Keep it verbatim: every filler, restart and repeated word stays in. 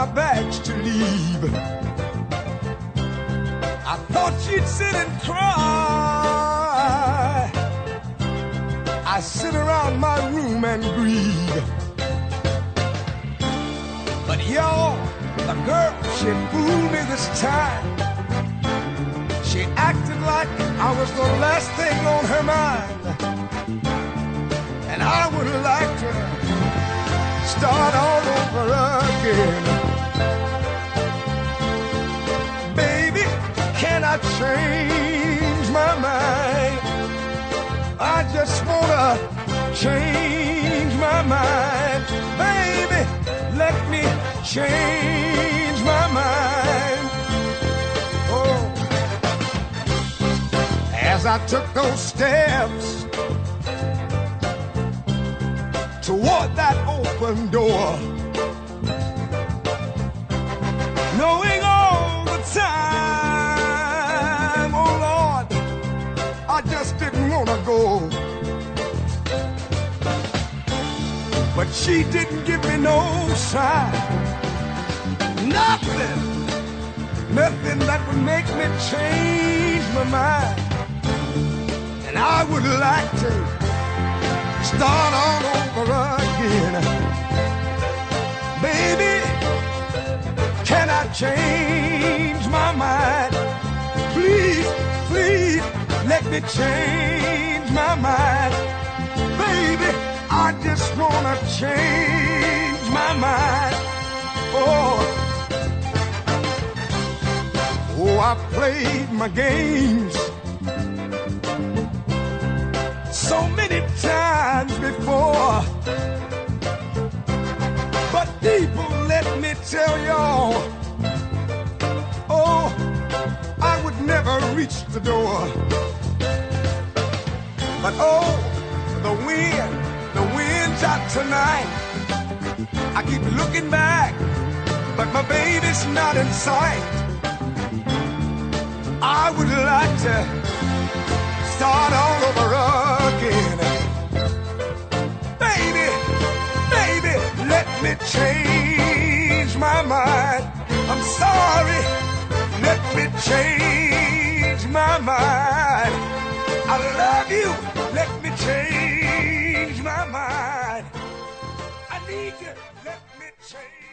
my bags to leave. I thought she'd sit and cry. I sit around my room and grieve. But y'all, the girl, she fooled me this time. She acted like I was the last thing on her mind. And I would like to start all over again. Baby, can I change my mind? I just wanna change my mind. Baby, let me change my mind. Oh, as I took those steps toward that open door, knowing all the time, oh Lord, I just didn't want to go. But she didn't give me no sign, nothing, nothing that would make me change my mind. And I would like to start all over again. Baby, can I change my mind? Please, please, let me change my mind. Baby, I just wanna change my mind. Oh, oh, I played my games so many times before, but people, let me tell y'all, oh, I would never reach the door. But oh, the wind, the wind's out tonight. I keep looking back, but my baby's not in sight. I would like to start all over again. Baby, baby, let me change my mind. I'm sorry, let me change my mind. I love you, let me change my mind. I need you, let me change.